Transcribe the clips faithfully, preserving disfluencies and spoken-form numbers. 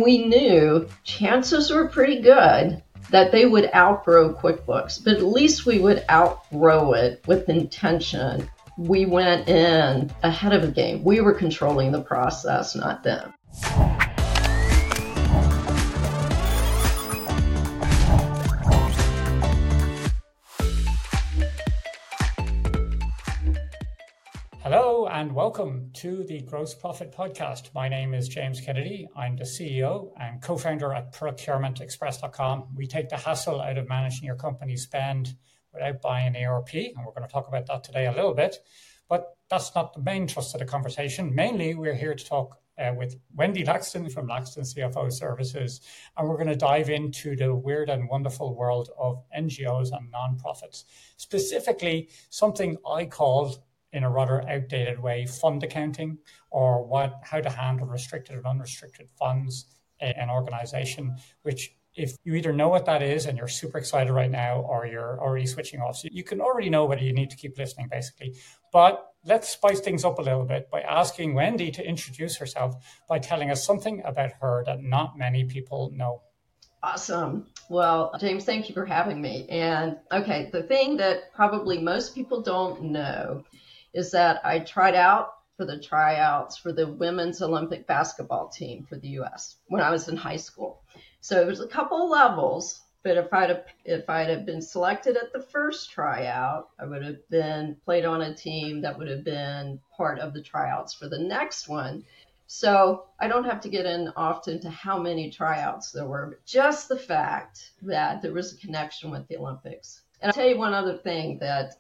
We knew chances were pretty good that they would outgrow QuickBooks, but at least we would outgrow it with intention. We went in ahead of the game. We were controlling the process, not them. Hello and welcome to the Gross Profit Podcast. My name is James Kennedy. I'm the C E O and co-founder at procurement express dot com. We take the hassle out of managing your company's spend without buying an E R P, and we're going to talk about that today a little bit. But that's not the main thrust of the conversation. Mainly, we're here to talk uh, with Wendy Laxton from Laxton C F O Services, and we're going to dive into the weird and wonderful world of N G Os and nonprofits. Specifically, something I called, in a rather outdated way, fund accounting, or what how to handle restricted and unrestricted funds in an organization, which if you either know what that is and you're super excited right now, or you're already switching off. So you can already know whether you need to keep listening, basically. But let's spice things up a little bit by asking Wendy to introduce herself by telling us something about her that not many people know. Awesome. Well, James, thank you for having me. And okay, the thing that probably most people don't know is that I tried out for the tryouts for the women's Olympic basketball team for the U S when I was in high school. So it was a couple levels, but if I'd have, if I'd have been selected at the first tryout, I would have been played on a team that would have been part of the tryouts for the next one. So I don't have to get in often to how many tryouts there were, but just the fact that there was a connection with the Olympics. And I'll tell you one other thing, that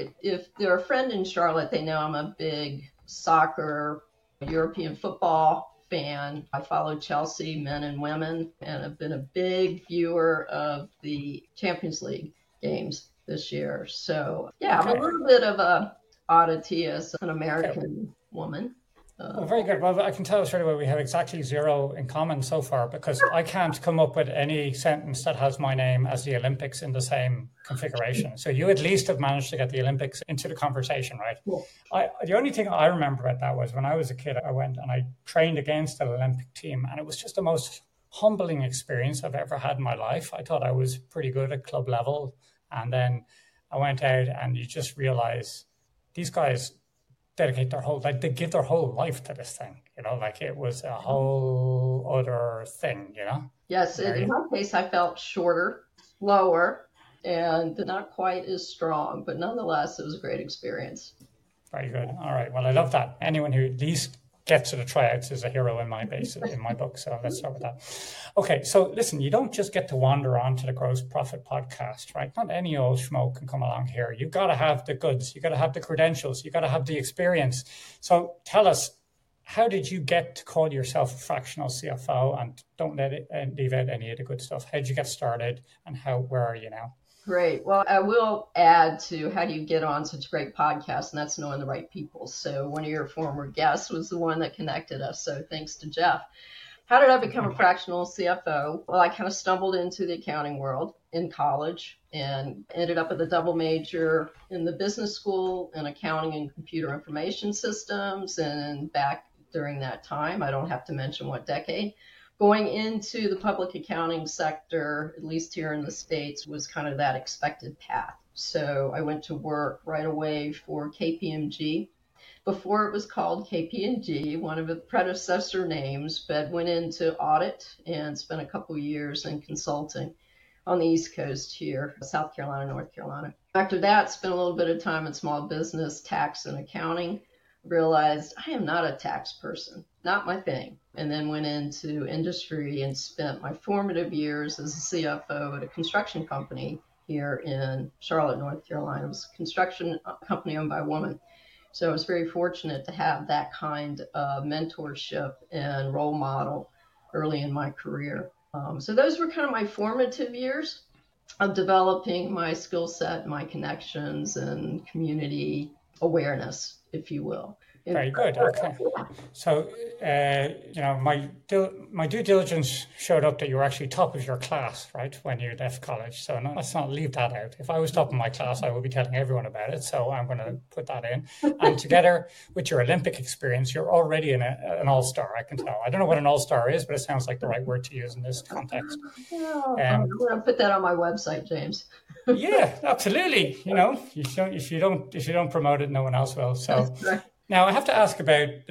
if they're a friend in Charlotte, they know I'm a big soccer, European football fan. I follow Chelsea, men and women, and have been a big viewer of the Champions League games this year. So, yeah, okay. I'm a little bit of a oddity as an American woman. Uh, well, very good. Well, I can tell straight away we have exactly zero in common so far, because I can't come up with any sentence that has my name as the Olympics in the same configuration. So you at least have managed to get the Olympics into the conversation, right? Cool. I, the only thing I remember about that was when I was a kid, I went and I trained against an Olympic team, and it was just the most humbling experience I've ever had in my life. I thought I was pretty good at club level, and then I went out and you just realize these guys dedicate their whole, like they give their whole life to this thing, you know, like it was a whole other thing, you know? Yes, in my case, I felt shorter, lower, and not quite as strong, but nonetheless, it was a great experience. Very good. All right. Well, I love that. Anyone who at least gets to the tryouts is a hero in my base, in my book. So let's start with that. Okay. So listen, you don't just get to wander onto the Gross Profit Podcast, right? Not any old schmo can come along here. You've got to have the goods. You got to have the credentials. You got to have the experience. So tell us, how did you get to call yourself a fractional C F O? And don't let it uh, leave out any of the good stuff. How did you get started, and how, where are you now? Great. Well, I will add to how do you get on such a great podcast, and that's knowing the right people. So one of your former guests was the one that connected us. So thanks to Jeff. How did I become a fractional C F O? Well, I kind of stumbled into the accounting world in college and ended up at the double major in the business school in accounting and computer information systems. And back during that time, I don't have to mention what decade, going into the public accounting sector, at least here in the States, was kind of that expected path. So I went to work right away for K P M G. Before it was called K P M G, one of the predecessor names, but went into audit and spent a couple years in consulting on the East Coast here, South Carolina, North Carolina. After that, spent a little bit of time in small business, tax and accounting. Realized I am not a tax person, not my thing. And then went into industry and spent my formative years as a C F O at a construction company here in Charlotte, North Carolina. It was a construction company owned by a woman. So I was very fortunate to have that kind of mentorship and role model early in my career. Um, so those were kind of my formative years of developing my skill set, my connections, and community awareness, if you will. Very good. Okay. So, uh, you know, my dil- my due diligence showed up that you were actually top of your class, right, when you left college. So no, let's not leave that out. If I was top of my class, I would be telling everyone about it. So I'm going to put that in. And together with your Olympic experience, you're already an, an all-star, I can tell. I don't know what an all-star is, but it sounds like the right word to use in this context. Oh, um, I'm going to put that on my website, James. Yeah, absolutely. You know, you don't, if you don't if you don't promote it, no one else will. So now I have to ask about the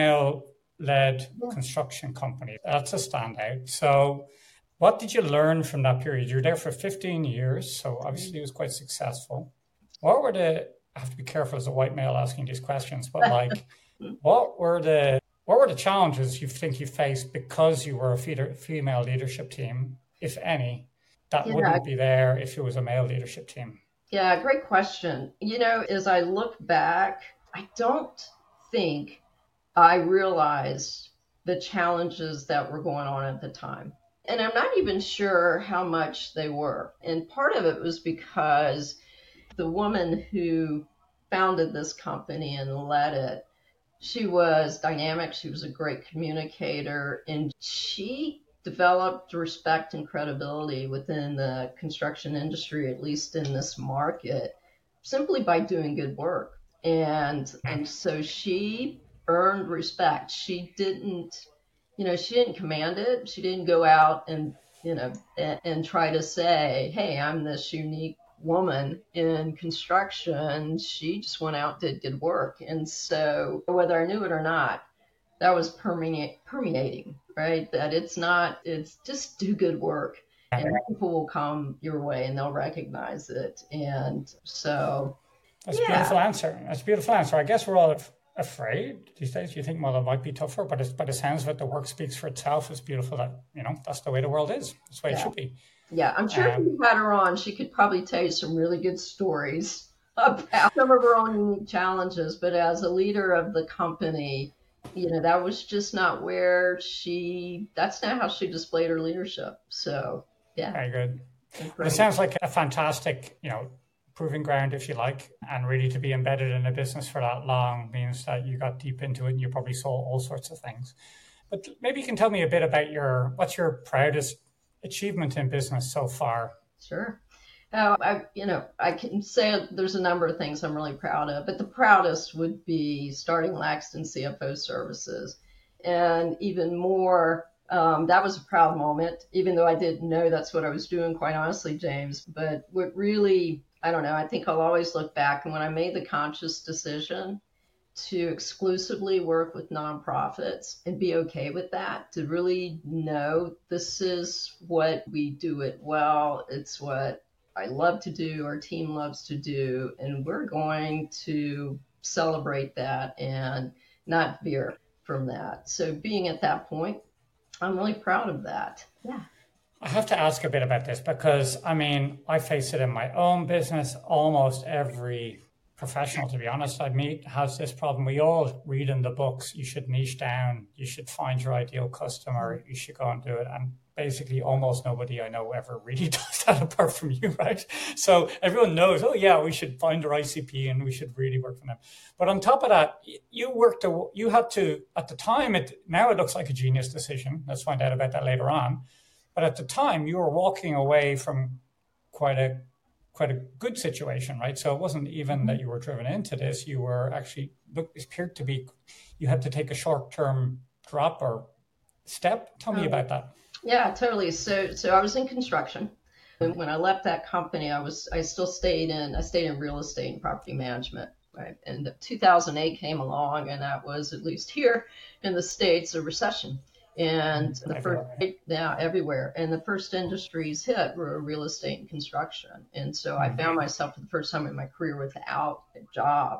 female-led yeah. construction company. That's a standout. So what did you learn from that period? You were there for fifteen years, so obviously it was quite successful. What were the, I have to be careful as a white male asking these questions, but like, what were the what were the challenges you think you faced because you were a female leadership team, if any, that yeah. wouldn't be there if it was a male leadership team? Yeah, great question. You know, as I look back, I don't think I realized the challenges that were going on at the time. And I'm not even sure how much they were. And part of it was because the woman who founded this company and led it, she was dynamic. She was a great communicator, and she developed respect and credibility within the construction industry, at least in this market, simply by doing good work. And and so she earned respect. She didn't, you know, she didn't command it. She didn't go out and, you know, and, and try to say, hey, I'm this unique woman in construction. She just went out, did good work. And so whether I knew it or not, that was permeate, permeating, right? That it's not, it's just do good work and people will come your way and they'll recognize it. And so, That's yeah. a beautiful answer. That's a beautiful answer. I guess we're all af- afraid these days. You think, well, it might be tougher, but it's, by the sounds of it, the work speaks for itself. It's beautiful that, you know, that's the way the world is. That's the way yeah. it should be. Yeah, I'm sure um, if you had her on, she could probably tell you some really good stories about some of her own unique challenges. But as a leader of the company, you know, that was just not where she, that's not how she displayed her leadership. So, yeah. Very good. It sounds like a fantastic, you know, proving ground, if you like, and really to be embedded in a business for that long means that you got deep into it and you probably saw all sorts of things. But maybe you can tell me a bit about your, what's your proudest achievement in business so far? Sure. Uh, I, you know, I can say there's a number of things I'm really proud of, but the proudest would be starting Laxton C F O Services. And even more, um, that was a proud moment, even though I didn't know that's what I was doing, quite honestly, James. But what really, I don't know, I think I'll always look back. And when I made the conscious decision to exclusively work with nonprofits and be okay with that, to really know this is what we do it well. It's what I love to do, our team loves to do, and we're going to celebrate that and not veer from that. So being at that point, I'm really proud of that. Yeah. I have to ask a bit about this because, I mean, I face it in my own business. Almost every professional, to be honest, I meet has this problem. We all read in the books, you should niche down, you should find your ideal customer, you should go and do it. And basically almost nobody I know ever really does that apart from you, right? So everyone knows, oh yeah, we should find our I C P and we should really work for them. But on top of that, you worked, you had to, at the time, it now it looks like a genius decision. Let's find out about that later on. But at the time, you were walking away from quite a quite a good situation, right? So it wasn't even that you were driven into this. You were actually, look, it appeared to be, you had to take a short-term drop or step. Tell me um, about that. Yeah, totally. So, so I was in construction. And when I left that company, I was, I still stayed in, I stayed in real estate and property management, right? And two thousand eight came along, and that was, at least here in the States, a recession. And the everywhere. first, yeah, everywhere. And the first industries hit were real estate and construction. And so mm-hmm. I found myself for the first time in my career without a job.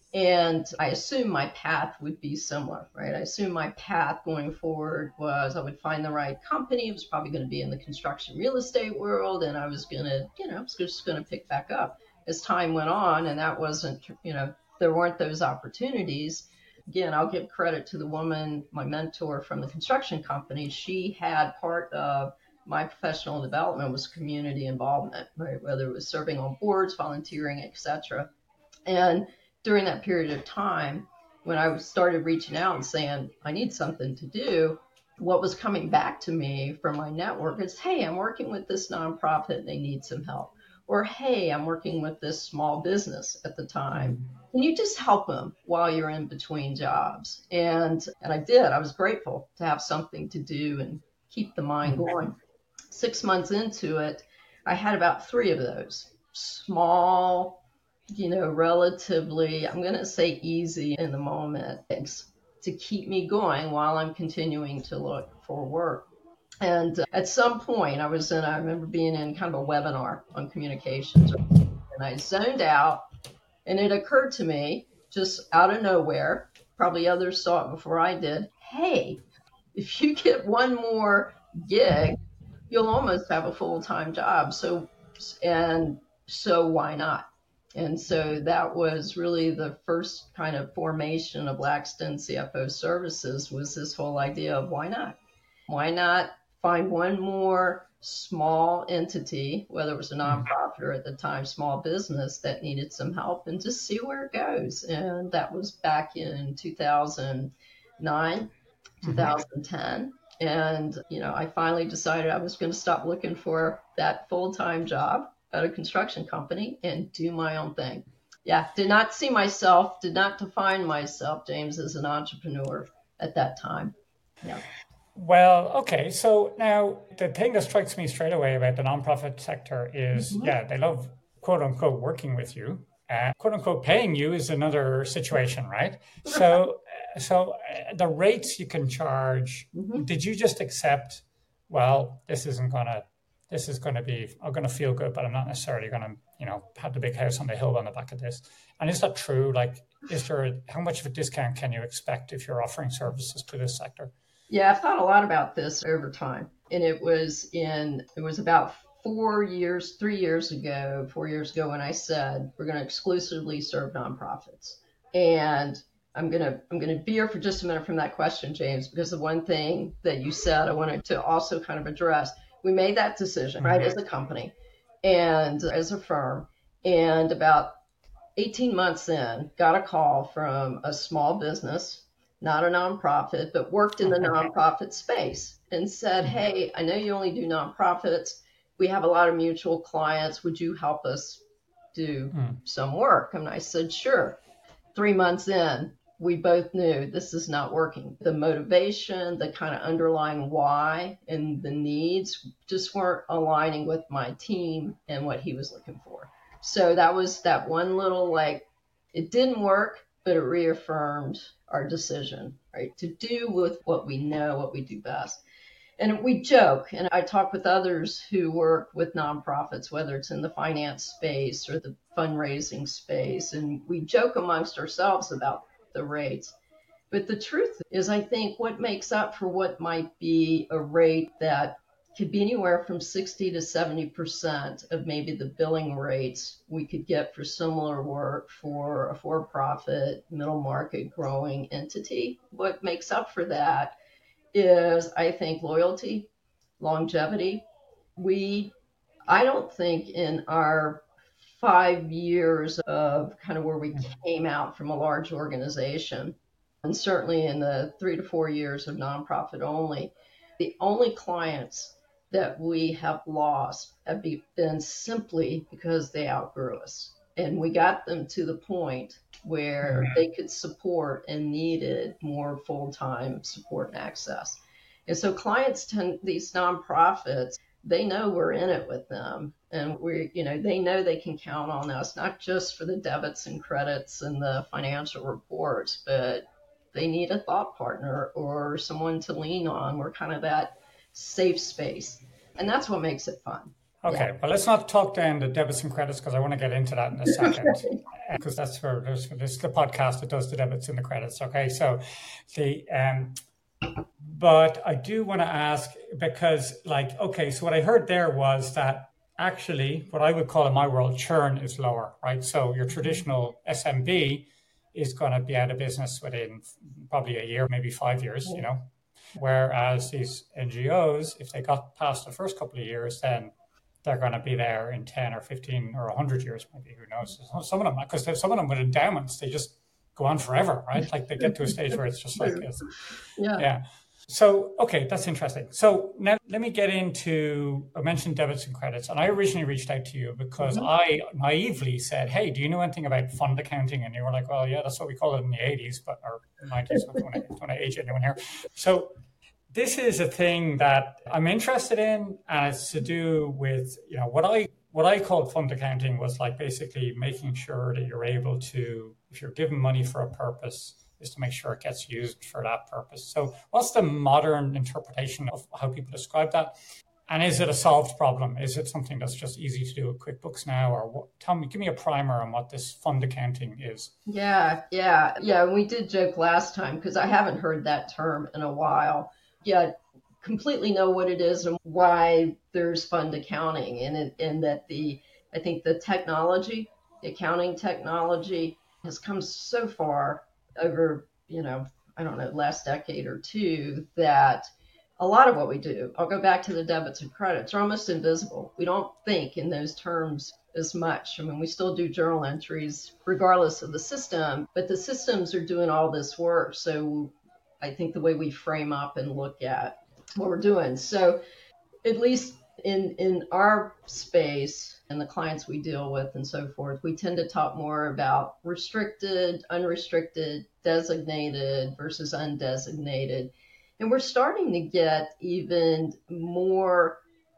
And I assumed my path would be similar, right? I assumed my path going forward was I would find the right company. It was probably going to be in the construction real estate world. And I was going to, you know, I was just going to pick back up as time went on. And that wasn't, you know, there weren't those opportunities. Again, I'll give credit to the woman, my mentor from the construction company. She had part of my professional development was community involvement, right? Whether it was serving on boards, volunteering, et cetera. And during that period of time, when I started reaching out and saying, I need something to do, what was coming back to me from my network is, hey, I'm working with this nonprofit and they need some help. Or, hey, I'm working with this small business at the time. Can you just help them while you're in between jobs? And and I did. I was grateful to have something to do and keep the mind going. Six months into it, I had about three of those small, you know, relatively, I'm going to say easy in the moment things to keep me going while I'm continuing to look for work. And uh, at some point I was in, I remember being in kind of a webinar on communications and I zoned out and it occurred to me just out of nowhere, probably others saw it before I did. Hey, if you get one more gig, you'll almost have a full-time job. So, and so why not? And so that was really the first kind of formation of Laxton C F O Services, was this whole idea of why not? Why not find one more small entity, whether it was a nonprofit or at the time small business, that needed some help, and just see where it goes. And that was back in two thousand nine, two thousand ten. And, you know, I finally decided I was going to stop looking for that full-time job at a construction company and do my own thing. Yeah, did not see myself, did not define myself, James, as an entrepreneur at that time. Yeah. Well, okay. So now the thing that strikes me straight away about the nonprofit sector is, mm-hmm. yeah, they love, quote unquote, working with you. Uh, quote unquote, paying you is another situation, right? So, so uh, the rates you can charge, mm-hmm. did you just accept, well, this isn't going to, this is going to be, I'm going to feel good, but I'm not necessarily going to, you know, have the big house on the hill on the back of this. And is that true? Like, is there, a, how much of a discount can you expect if you're offering services to this sector? Yeah, I've thought a lot about this over time. And it was in, it was about four years, three years ago, four years ago when I said, we're going to exclusively serve nonprofits. And I'm going to, I'm going to veer for just a minute from that question, James, because the one thing that you said, I wanted to also kind of address. We made that decision, right, mm-hmm. as a company and as a firm. And about eighteen months in, got a call from a small business, not a nonprofit, but worked in the nonprofit space, and said, hey, I know you only do nonprofits. We have a lot of mutual clients. Would you help us do mm. some work? And I said, sure. Three months in, we both knew this is not working. The motivation, the kind of underlying why and the needs just weren't aligning with my team and what he was looking for. So that was that one little, like, it didn't work, but it reaffirmed our decision, right, to do with what we know, what we do best. And we joke, and I talk with others who work with nonprofits, whether it's in the finance space or the fundraising space, and we joke amongst ourselves about the rates. But the truth is, I think what makes up for what might be a rate that could be anywhere from sixty to seventy percent of maybe the billing rates we could get for similar work for a for-profit, middle market growing entity. What makes up for that is, I think, loyalty, longevity. We, I don't think in our five years of kind of where we came out from a large organization, and certainly in the three to four years of nonprofit only, the only clients that we have lost have been simply because they outgrew us. And we got them to the point where they could support and needed more full-time support and access. And so clients tend, these nonprofits, they know we're in it with them. And we, you know, they know they can count on us, not just for the debits and credits and the financial reports, but they need a thought partner or someone to lean on. We're kind of that safe space. And that's what makes it fun. Okay, yeah. Well, let's not talk then the debits and credits, because I want to get into that in a second, because that's for this, this is the podcast that does the debits and the credits. Okay, so the um, but I do want to ask, because like, okay, so what I heard there was that actually what I would call in my world churn is lower, right? So your traditional S M B is going to be out of business within probably a year, maybe five years, you know, whereas these N G Os, if they got past the first couple of years, then they're going to be there in ten or fifteen or one hundred years, maybe, who knows. Some of them, because some of them with endowments, they just go on forever, right? Like they get to a stage where it's just like, it's, yeah. yeah. So, okay, that's interesting. So now let me get into, I mentioned debits and credits, and I originally reached out to you because mm-hmm. I naively said, hey, do you know anything about fund accounting? And you were like, well, yeah, that's what we call it in the eighties, but or nineties, I don't want to age anyone here. So this is a thing that I'm interested in, and it's to do with, you know, what I what I called fund accounting was like basically making sure that you're able to, if you're given money for a purpose, is to make sure it gets used for that purpose. So what's the modern interpretation of how people describe that? And is it a solved problem? Is it something that's just easy to do with QuickBooks now? Or what, tell me, give me a primer on what this fund accounting is. Yeah, yeah, yeah. We did joke last time because I haven't heard that term in a while. Yeah, completely know what it is and why there's fund accounting, and it, and that the I think the technology, the accounting technology, has come so far over, you know, I don't know, last decade or two, that a lot of what we do, I'll go back to the debits and credits, are almost invisible. We don't think in those terms as much. I mean, we still do journal entries regardless of the system, but the systems are doing all this work. So I think the way we frame up and look at what we're doing. So at least in in our space and the clients we deal with and so forth, we tend to talk more about restricted, unrestricted, designated versus undesignated. And we're starting to get even more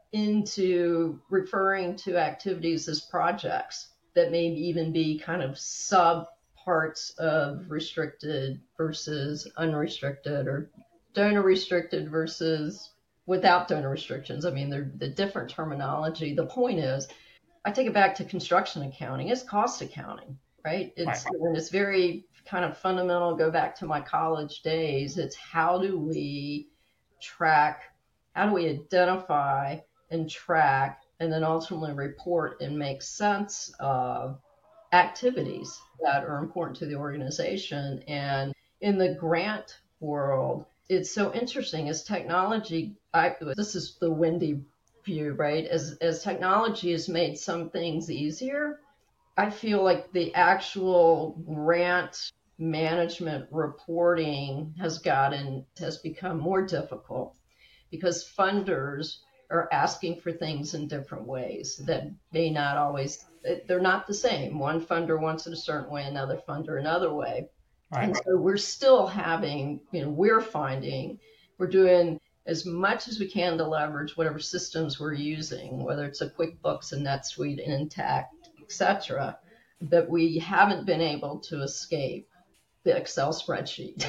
into referring to activities as projects that may even be kind of sub parts of restricted versus unrestricted, or donor restricted versus without donor restrictions. I mean, they're the different terminology. The point is, I take it back to construction accounting. It's cost accounting, right? It's right. And it's very kind of fundamental. Go back to my college days. It's how do we track, how do we identify and track, and then ultimately report and make sense of activities that are important to the organization. And in the grant world, it's so interesting as technology, I, this is the Wendy view, right? As, as technology has made some things easier, I feel like the actual grant management reporting has gotten, has become more difficult because funders are asking for things in different ways that may not always, they're not the same. One funder wants it a certain way, another funder another way. Right. And so we're still having, you know, we're finding we're doing as much as we can to leverage whatever systems we're using, whether it's a QuickBooks, a NetSuite, an Intacct, et cetera, but we haven't been able to escape the Excel spreadsheet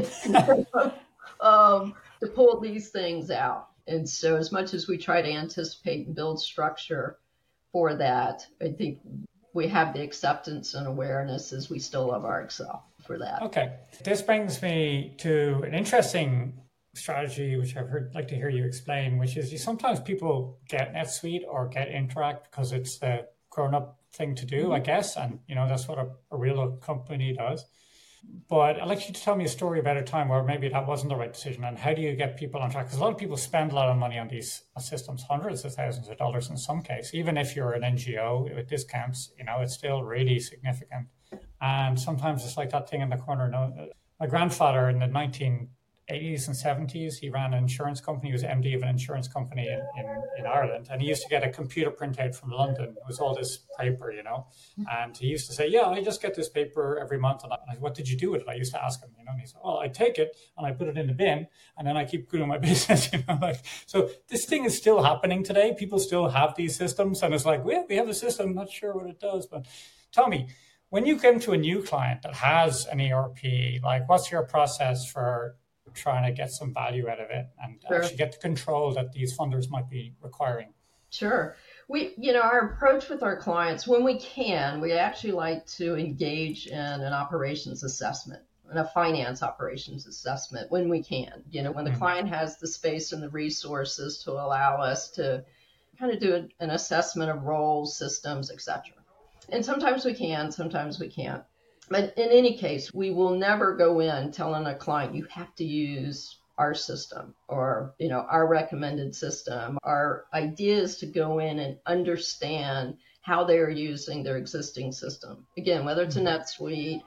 um, to pull these things out. And so as much as we try to anticipate and build structure for that, I think we have the acceptance and awareness as we still love our Excel for that. Okay. This brings me to an interesting strategy, which I've heard, like to hear you explain, which is you sometimes people get NetSuite or get Interact because it's the grown-up thing to do, mm-hmm. I guess. And, you know, that's what a, a real company does. But I'd like you to tell me a story about a time where maybe that wasn't the right decision, and how do you get people on track? Because a lot of people spend a lot of money on these systems, hundreds of thousands of dollars in some case. Even if you're an N G O with discounts, you know, it's still really significant. And sometimes it's like that thing in the corner. No, my grandfather in the nineteen eighties and seventies, he ran an insurance company. He was M D of an insurance company in, in, in Ireland. And he used to get a computer printout from London. It was all this paper, you know. And he used to say, yeah, I just get this paper every month. And I, what did you do with it? I used to ask him, you know. And he said, well, I take it and I put it in the bin. And then I keep doing my business, you know. Like, so this thing is still happening today. People still have these systems. And it's like, well, we have a system. Not sure what it does. But tell me, when you come to a new client that has an E R P, like what's your process for trying to get some value out of it and sure. actually get the control that these funders might be requiring? Sure. We, you know, our approach with our clients, when we can, we actually like to engage in an operations assessment and a finance operations assessment when we can, you know, when the mm-hmm. client has the space and the resources to allow us to kind of do an assessment of roles, systems, et cetera. And sometimes we can, sometimes we can't. But in any case, we will never go in telling a client, you have to use our system or, you know, our recommended system. Our idea is to go in and understand how they're using their existing system. Again, whether it's a NetSuite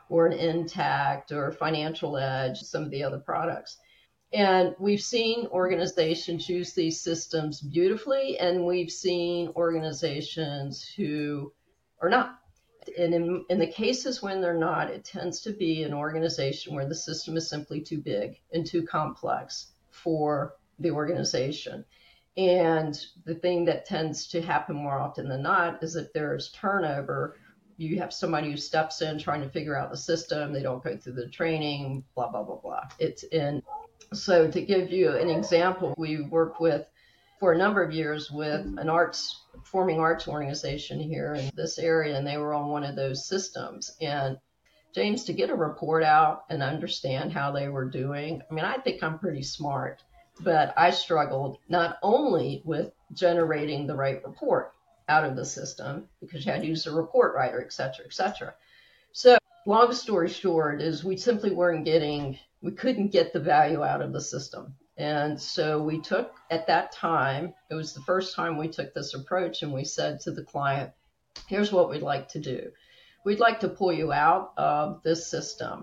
or an Intact or Financial Edge, some of the other products. And we've seen organizations use these systems beautifully, and we've seen organizations who are not. And in, in the cases when they're not, it tends to be an organization where the system is simply too big and too complex for the organization. And the thing that tends to happen more often than not is if there's turnover, you have somebody who steps in trying to figure out the system, they don't go through the training, blah, blah, blah, blah. It's in. So to give you an example, we work with, for a number of years, with an arts, performing arts organization here in this area, and they were on one of those systems. And James, to get a report out and understand how they were doing, I mean, I think I'm pretty smart, but I struggled not only with generating the right report out of the system, because you had to use a report writer, et cetera, et cetera. So long story short is we simply weren't getting, we couldn't get the value out of the system. And so we took, at that time, it was the first time we took this approach, and we said to the client, here's what we'd like to do. We'd like to pull you out of this system,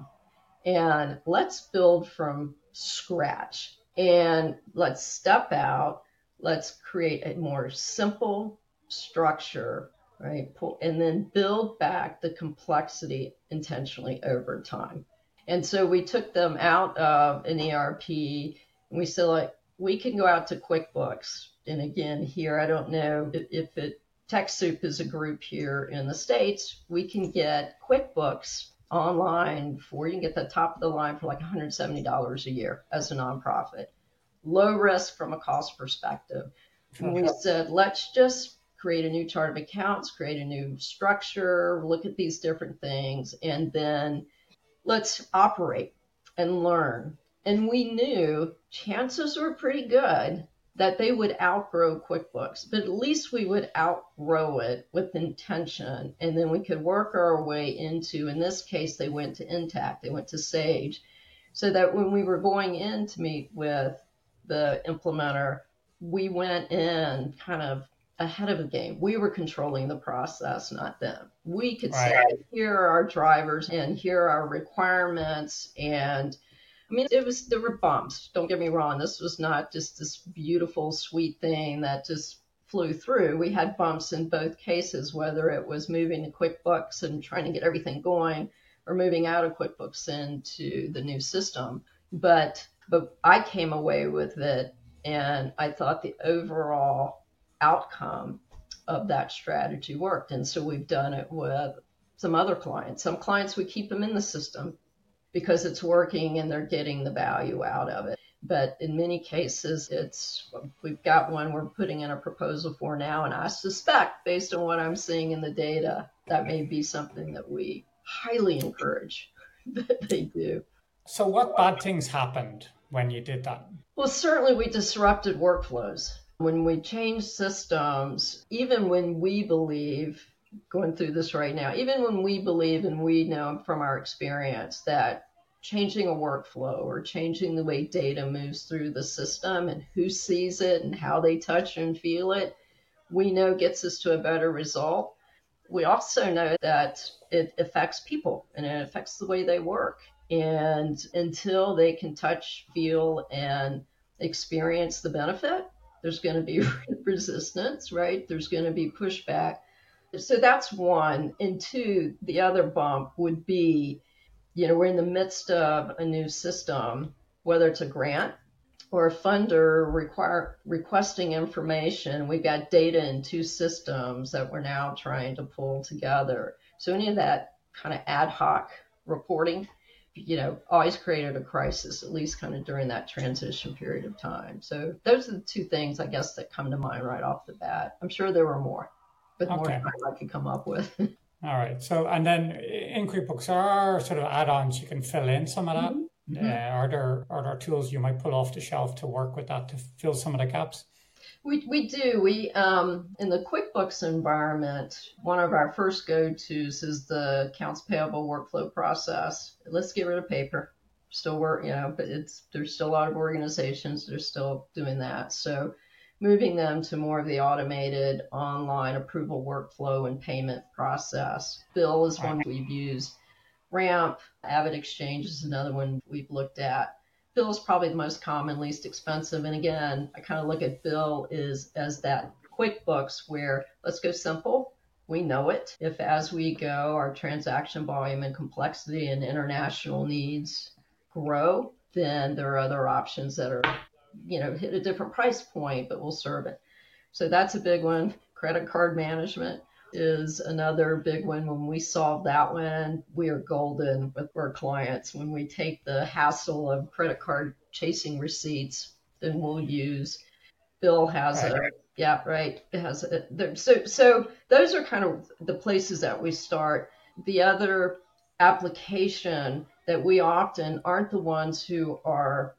and let's build from scratch, and let's step out. Let's create a more simple structure, right? And then build back the complexity intentionally over time. And so we took them out of an E R P, and we said, like, we can go out to QuickBooks. And again, here, I don't know if, if it, TechSoup is a group here in the States, we can get QuickBooks online for, you can get the top of the line for like one hundred seventy dollars a year as a nonprofit. Low risk from a cost perspective. And we said, let's just create a new chart of accounts, create a new structure, look at these different things, and then let's operate and learn. And we knew chances were pretty good that they would outgrow QuickBooks, but at least we would outgrow it with intention. And then we could work our way into, in this case, they went to Intact, they went to Sage, so that when we were going in to meet with the implementer, we went in kind of ahead of the game. We were controlling the process, not them. We could Right. say, here are our drivers and here are our requirements. And I mean, it was, there were bumps. Don't get me wrong. This was not just this beautiful, sweet thing that just flew through. We had bumps in both cases, whether it was moving to QuickBooks and trying to get everything going, or moving out of QuickBooks into the new system. But, but I came away with it, and I thought the overall outcome of that strategy worked. And so we've done it with some other clients. Some clients, we keep them in the system because it's working and they're getting the value out of it. But in many cases, it's, we've got one we're putting in a proposal for now, and I suspect, based on what I'm seeing in the data, that may be something that we highly encourage that they do. So what bad things happened when you did that? Well, certainly we disrupted workflows. When we change systems, even when we believe, going through this right now, even when we believe and we know from our experience that changing a workflow or changing the way data moves through the system and who sees it and how they touch and feel it, we know gets us to a better result. We also know that it affects people and it affects the way they work. And until they can touch, feel, and experience the benefit, there's going to be resistance, right? There's going to be pushback. So that's one. And two, the other bump would be, you know, we're in the midst of a new system, whether it's a grant or a funder require, requesting information. We've got data in two systems that we're now trying to pull together. So any of that kind of ad hoc reporting, you know, always created a crisis, at least kind of during that transition period of time. So those are the two things, I guess, that come to mind right off the bat. I'm sure there were more, but more Okay. time I could come up with. All right. So, and then in QuickBooks, there are sort of add-ons you can fill in some of that. Mm-hmm. Uh, are there are there tools you might pull off the shelf to work with that to fill some of the gaps? We we do. We um in the QuickBooks environment, one of our first go-tos is the accounts payable workflow process. Let's get rid of paper. Still work, you know, but it's there's still a lot of organizations that are still doing that. So moving them to more of the automated online approval workflow and payment process. Bill is one we've used Ramp, AvidXchange is another one we've looked at. Bill is probably the most common, least expensive. And again, I kind of look at Bill is as that QuickBooks where let's go simple. We know it. If as we go, our transaction volume and complexity and international needs grow, then there are other options that are, you know, hit a different price point, but will serve it. So that's a big one. Credit card management is another big one. When we solve that one, we are golden with our clients. When we take the hassle of credit card chasing receipts, then we'll use Bill has a, yeah, right. It has a, so, so those are kind of the places that we start. The other application that we often aren't the ones who are,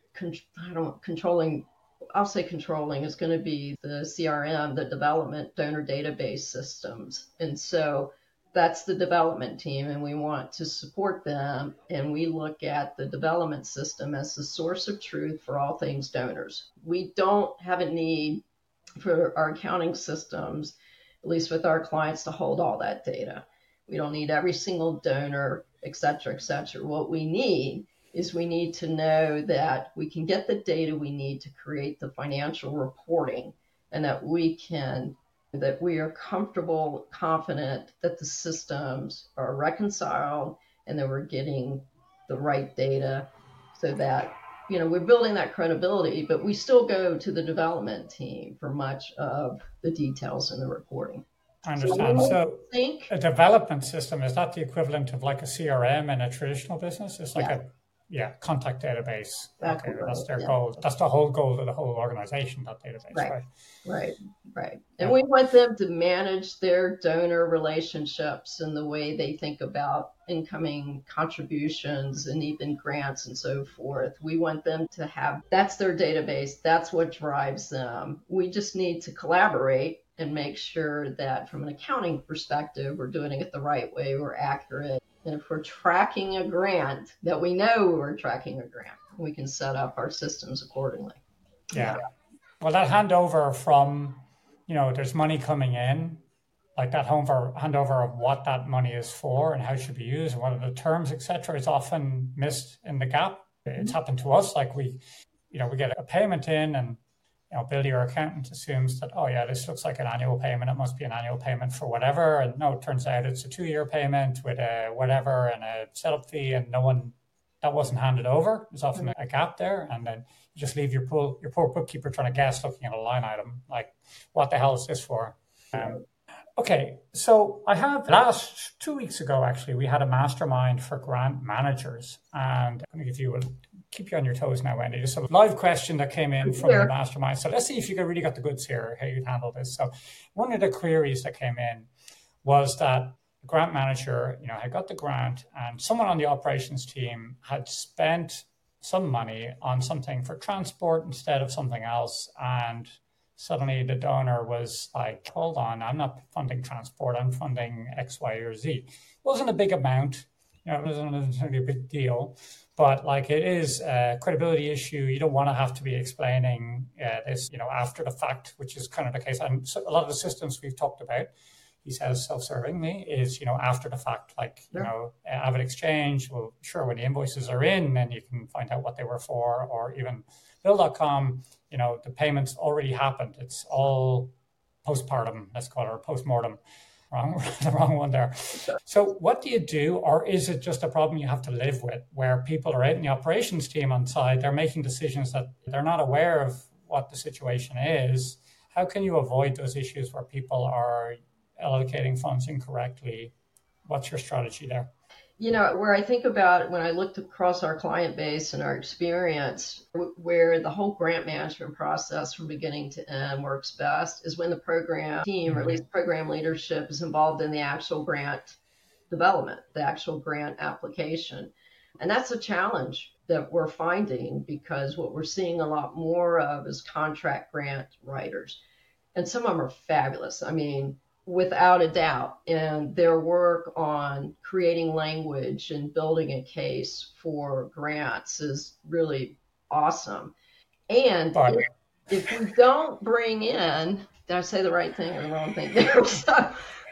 I don't controlling, I'll say controlling is going to be the C R M, the development donor database systems. And so that's the development team, and we want to support them. And we look at the development system as the source of truth for all things donors. We don't have a need for our accounting systems, at least with our clients, to hold all that data. We don't need every single donor, et cetera, et cetera. What we need is we need to know that we can get the data we need to create the financial reporting, and that we can, that we are comfortable, confident that the systems are reconciled and that we're getting the right data, so that, you know, we're building that credibility, but we still go to the development team for much of the details in the reporting. I understand. So, so think, a development system, is that the equivalent of like a C R M in a traditional business? It's like yeah. a Yeah, contact database. Exactly. Okay, right. That's their yeah. goal. That's the whole goal of the whole organization, that database, right? Right, right. right. And yeah. we want them to manage their donor relationships and the way they think about incoming contributions and even grants and so forth. We want them to have, that's their database. That's what drives them. We just need to collaborate and make sure that from an accounting perspective, we're doing it the right way, we're accurate. And if we're tracking a grant, that we know we're tracking a grant, we can set up our systems accordingly. Yeah. yeah. Well, that handover from, you know, there's money coming in, like that handover of what that money is for and how it should be used and what are the terms, et cetera, is often missed in the gap. It's mm-hmm. happened to us. Like we, you know, we get a payment in and, you know, Bill, your accountant assumes that, oh yeah, this looks like an annual payment. It must be an annual payment for whatever. And no, it turns out it's a two-year payment with a whatever and a setup fee, and no one, that wasn't handed over. There's often a gap there. And then you just leave your poor, your poor bookkeeper trying to guess, looking at a line item, like, what the hell is this for? Um, okay, so I have, last two weeks ago, actually, we had a mastermind for grant managers. And I'm going to give you a keep you on your toes now, Wendy. Just a live question that came in from yeah. the mastermind. So let's see if you really got the goods here, how you'd handle this. So one of the queries that came in was that the grant manager, you know, had got the grant and someone on the operations team had spent some money on something for transport instead of something else. And suddenly the donor was like, hold on, I'm not funding transport, I'm funding X, Y, or Z. It wasn't a big amount. You know, it wasn't necessarily a big deal. But like it is a credibility issue. You don't want to have to be explaining uh, this, you know, after the fact, which is kind of the case. And so a lot of the systems we've talked about, he says self-servingly, is, you know, after the fact, like, you yeah. know, AvidXchange. Well, sure, when the invoices are in, then you can find out what they were for, or even Bill dot com, you know, the payments already happened. It's all postpartum, let's call it, or postmortem. Wrong, the wrong one there. So what do you do, or is it just a problem you have to live with, where people are out in the operations team on side, they're making decisions that they're not aware of what the situation is? How can you avoid those issues where people are allocating funds incorrectly? What's your strategy there? You know, where I think about it, when I looked across our client base and our experience, where the whole grant management process from beginning to end works best is when the program team, mm-hmm. or at least program leadership, is involved in the actual grant development, the actual grant application. And that's a challenge that we're finding, because what we're seeing a lot more of is contract grant writers. And some of them are fabulous. I mean, without a doubt. And their work on creating language and building a case for grants is really awesome. And if, if we don't bring in, did I say the right thing or the wrong thing there? So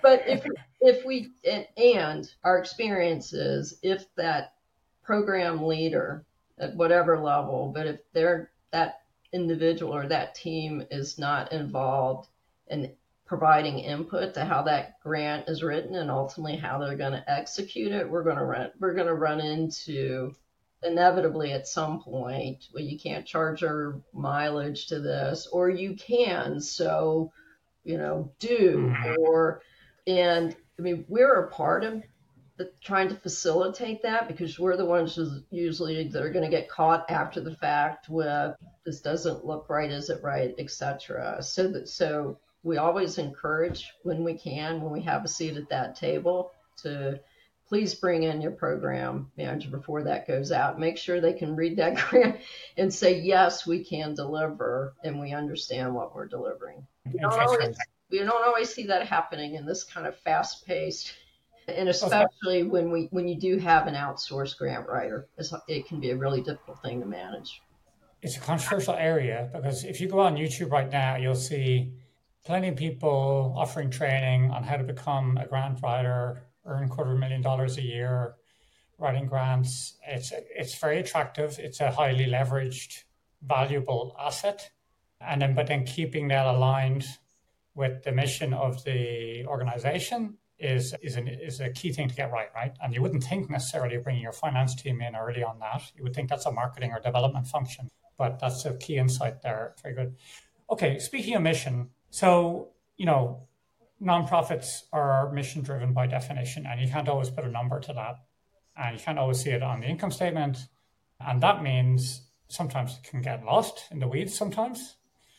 But if if we and, and our experience is if that program leader at whatever level, but if they're that individual or that team is not involved in providing input to how that grant is written and ultimately how they're going to execute it, we're going to run we're going to run into inevitably at some point, well, you can't charge your mileage to this, or you can, so you know, do Mhm. or and I mean we're a part of the, trying to facilitate that because we're the ones who's usually that are going to get caught after the fact with this doesn't look right, is it right, et cetera. So that so we always encourage when we can, when we have a seat at that table, to please bring in your program manager before that goes out. Make sure they can read that grant and say, yes, we can deliver and we understand what we're delivering. We In don't case always, you're we don't always see that happening in this kind of fast paced, and well, especially when we when you do have an outsourced grant writer, it's, it can be a really difficult thing to manage. it's a controversial area because if you go on YouTube right now, you'll see plenty of people offering training on how to become a grant writer, earn quarter of a million dollars a year, writing grants. It's it's very attractive. It's a highly leveraged, valuable asset, and then but then keeping that aligned with the mission of the organization is is an, is a key thing to get right, right? And you wouldn't think necessarily of bringing your finance team in early on that. You would think that's a marketing or development function, but that's a key insight there. Very good. Okay, speaking of mission, so you know, nonprofits are mission driven by definition, and you can't always put a number to that, and you can't always see it on the income statement, and that means sometimes it can get lost in the weeds sometimes.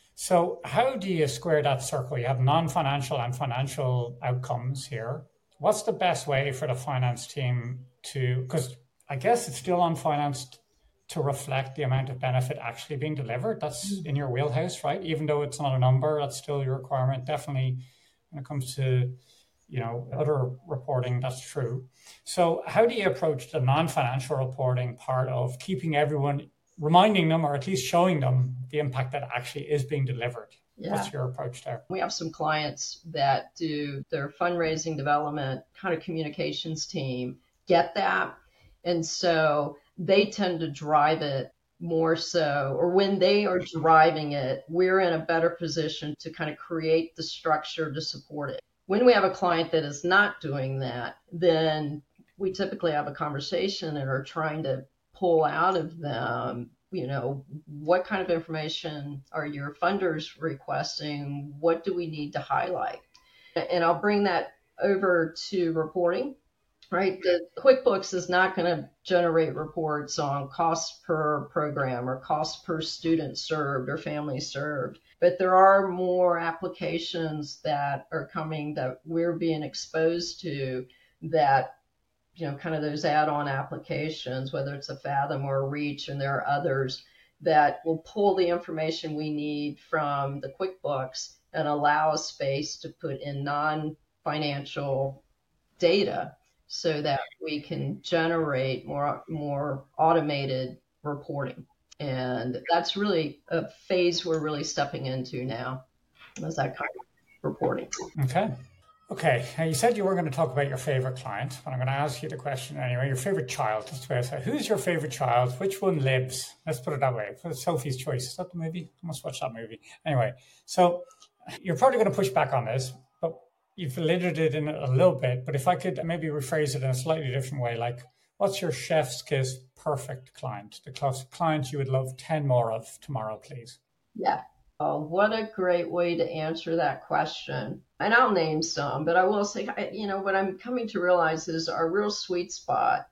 So how do you square that circle? You have non-financial and financial outcomes here. What's the best way for the finance team to, because I guess it's still unfinanced, to reflect the amount of benefit actually being delivered? That's in your wheelhouse, right? Even though it's not a number, that's still your requirement. Definitely when it comes to, you know, other reporting, that's true. So how do you approach the non-financial reporting part of keeping everyone, reminding them or at least showing them the impact that actually is being delivered? Yeah. What's your approach there? We have some clients that do their fundraising development kind of communications team, get that. And so they tend to drive it more so, or when they are driving it, we're in a better position to kind of create the structure to support it. When we have a client that is not doing that, then we typically have a conversation and are trying to pull out of them, you know, what kind of information are your funders requesting? What do we need to highlight? And I'll bring that over to reporting, right? The QuickBooks is not going to generate reports on cost per program or cost per student served or family served, but there are more applications that are coming that we're being exposed to that, you know, kind of those add-on applications, whether it's a Fathom or a Reach, and there are others that will pull the information we need from the QuickBooks and allow a space to put in non-financial data so that we can generate more more automated reporting. And that's really a phase we're really stepping into now, is that kind of reporting. Okay. Okay, now you said you were going to talk about your favorite client, but I'm going to ask you the question anyway. Your favorite child. That's the way I say. Who's your favorite child? Which one lives? Let's put it that way. Sophie's Choice. Is that the movie? I must watch that movie. Anyway, so you're probably going to push back on this, but you've alluded it in a little bit. But if I could maybe rephrase it in a slightly different way, like what's your chef's kiss perfect client? The client you would love ten more of tomorrow, please. Yeah. Oh, what a great way to answer that question. And I'll name some, but I will say, you know, what I'm coming to realize is our real sweet spot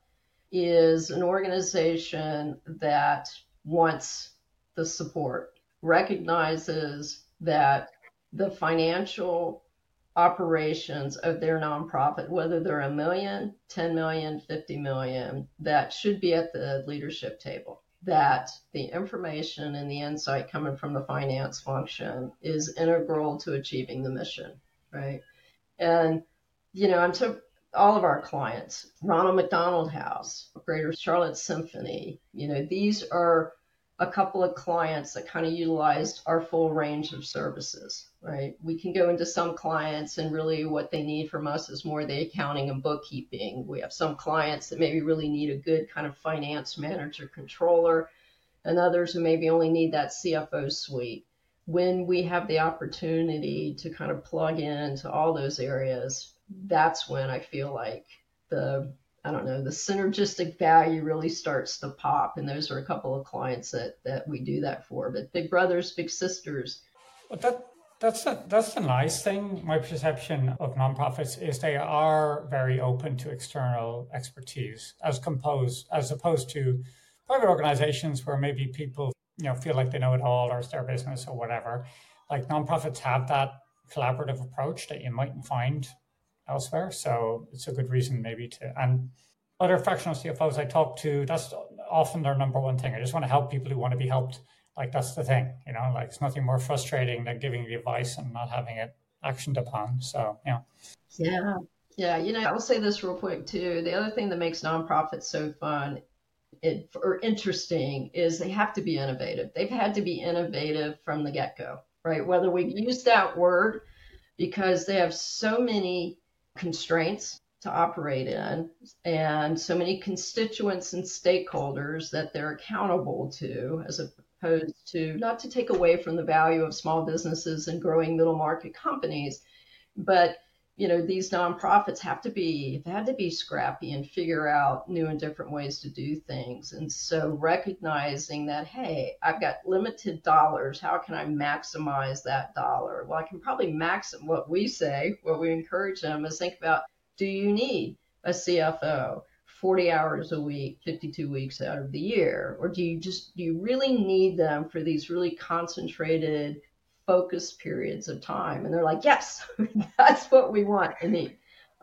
is an organization that wants the support, recognizes that the financial operations of their nonprofit, whether they're a million, ten million, fifty million, that should be at the leadership table. That the information and the insight coming from the finance function is integral to achieving the mission, right? And, you know, I'm so, all of our clients, Ronald McDonald House, Greater Charlotte Symphony, you know, these are a couple of clients that kind of utilized our full range of services, right? We can go into some clients and really what they need from us is more the accounting and bookkeeping. We have some clients that maybe really need a good kind of finance manager controller, and others who maybe only need that C F O suite. When we have the opportunity to kind of plug into all those areas, that's when I feel like the I don't know, the synergistic value really starts to pop. And those are a couple of clients that, that we do that for. But big brothers, big sisters. But that that's the, that's the nice thing. My perception of nonprofits is they are very open to external expertise as composed as opposed to private organizations where maybe people, you know, feel like they know it all or it's their business or whatever. Like nonprofits have that collaborative approach that you mightn't find elsewhere. So it's a good reason maybe to, and other fractional C F Os I talk to, that's often their number one thing. I just want to help people who want to be helped. Like that's the thing, you know, like it's nothing more frustrating than giving the advice and not having it actioned upon. So, yeah. Yeah. Yeah. You know, I will say this real quick too. The other thing that makes nonprofits so fun it, or interesting is they have to be innovative. They've had to be innovative from the get-go, right? Whether we've used that word because they have so many constraints to operate in and so many constituents and stakeholders that they're accountable to, as opposed to, not to take away from the value of small businesses and growing middle market companies, but you know, these nonprofits have to be, they had to be scrappy and figure out new and different ways to do things. And so recognizing that, hey, I've got limited dollars. How can I maximize that dollar? Well, I can probably maximize what we say, what we encourage them is think about, do you need a C F O forty hours a week, fifty-two weeks out of the year? Or do you just, do you really need them for these really concentrated focused periods of time? And they're like, yes, that's what we want and need.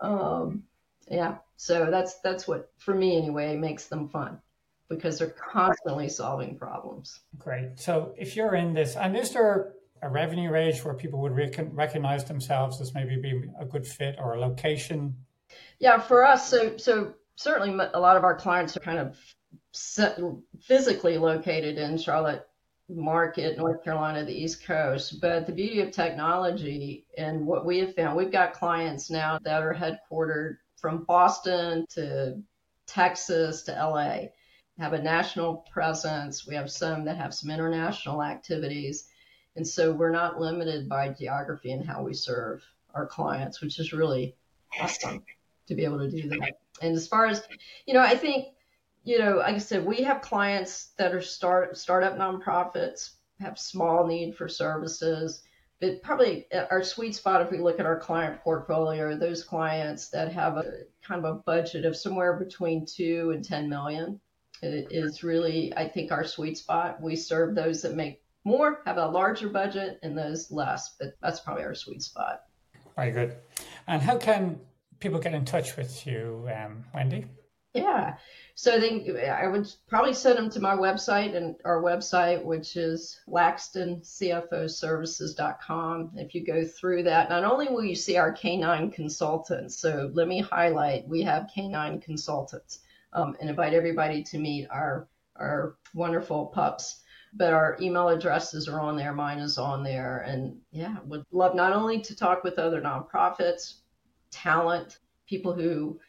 Um, yeah. So that's, that's what, for me anyway, makes them fun because they're constantly solving problems. Great. So if you're in this, and is there a revenue range where people would rec- recognize themselves as maybe being a good fit or a location? Yeah, for us. So, so certainly a lot of our clients are kind of set, physically located in Charlotte market, North Carolina, the East Coast. But the beauty of technology and what we have found, we've got clients now that are headquartered from Boston to Texas to L A, have a national presence. We have some that have some international activities. And so we're not limited by geography and how we serve our clients, which is really awesome to be able to do that. And as far as, you know, I think, you know, like I said, we have clients that are start startup nonprofits, have small need for services, but probably our sweet spot, if we look at our client portfolio, are those clients that have a kind of a budget of somewhere between two and ten million. It is really, I think, our sweet spot. We serve those that make more, have a larger budget, and those less, but that's probably our sweet spot. Very good. And how can people get in touch with you, um, Wendy? Yeah. So they, I would probably send them to my website and our website, which is laxton c f o services dot com. If you go through that, not only will you see our canine consultants, so let me highlight, we have canine consultants um, and invite everybody to meet our, our wonderful pups. But our email addresses are on there. Mine is on there. And yeah, would love not only to talk with other nonprofits, talent, people who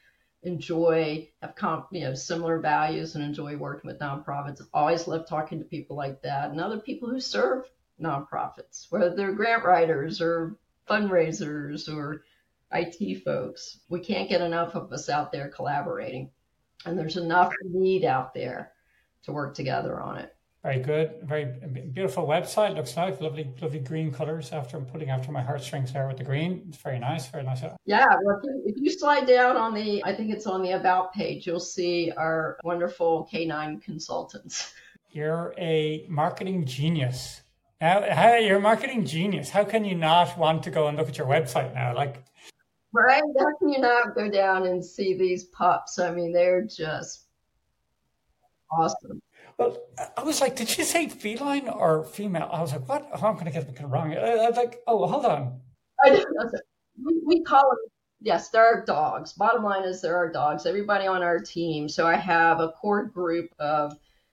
enjoy, have comp, you know, similar values and enjoy working with nonprofits. Always love talking to people like that and other people who serve nonprofits, whether they're grant writers or fundraisers or I T folks. We can't get enough of us out there collaborating, and there's enough need out there to work together on it. Very good. Very beautiful website. Looks nice. Lovely, lovely green colors after I'm putting after my heartstrings there with the green. It's very nice. Very nice. Yeah. Well, if you, if you slide down on the, I think it's on the About page, you'll see our wonderful canine consultants. You're a marketing genius. Now, how, you're a marketing genius. How can you not want to go and look at your website now? Like, right? How can you not go down and see these pups? I mean, they're just awesome. Well, I was like, did she say feline or female? I was like, what? Oh, I'm going to get it wrong. I was like, oh, hold on. I don't know. We, we call them, yes, there are dogs. Bottom line is there are dogs. Everybody on our team. So I have a core group of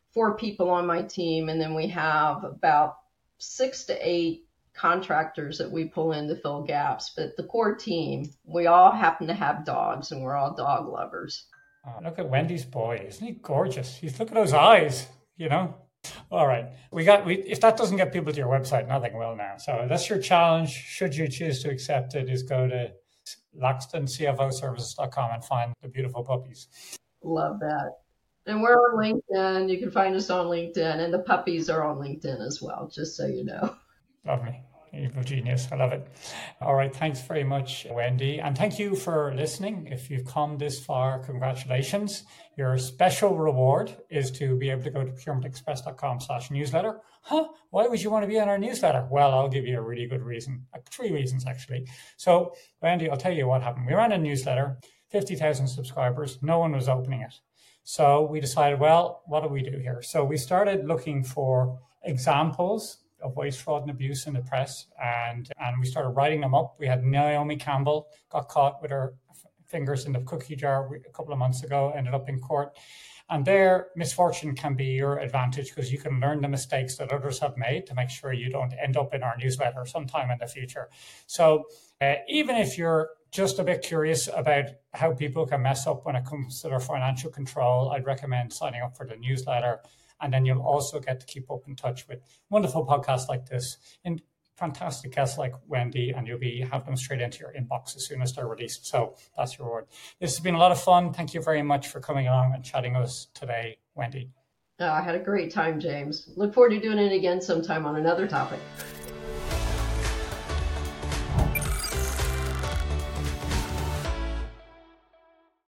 four people on my team, and then we have about six to eight contractors that we pull in to fill gaps. But the core team, we all happen to have dogs, and we're all dog lovers. Oh, look at Wendy's boy. Isn't he gorgeous? He's look at those eyes, you know? All right. We got we if that doesn't get people to your website, nothing will now. So that's your challenge. Should you choose to accept it, is go to laxton c f o services dot com and find the beautiful puppies. Love that. And we're on LinkedIn. You can find us on LinkedIn, and the puppies are on LinkedIn as well, just so you know. Lovely. Evil genius. I love it. All right. Thanks very much, Wendy. And thank you for listening. If you've come this far, congratulations. Your special reward is to be able to go to procurement express dot com slash newsletter. Huh? Why would you want to be on our newsletter? Well, I'll give you a really good reason. Three reasons, actually. So, Wendy, I'll tell you what happened. We ran a newsletter, fifty thousand subscribers. No one was opening it. So we decided, well, what do we do here? So we started looking for examples of waste, fraud, and abuse in the press, and and we started writing them up. We had Naomi Campbell got caught with her fingers in the cookie jar a couple of months ago, ended up in court. And their misfortune can be your advantage, because you can learn the mistakes that others have made to make sure you don't end up in our newsletter sometime in the future. So uh, even if you're just a bit curious about how people can mess up when it comes to their financial control, I'd recommend signing up for the newsletter. And then you'll also get to keep up in touch with wonderful podcasts like this and fantastic guests like Wendy, and you'll be have them straight into your inbox as soon as they're released. So that's your reward. This has been a lot of fun. Thank you very much for coming along and chatting with us today, Wendy. Oh, I had a great time, James. Look forward to doing it again sometime on another topic.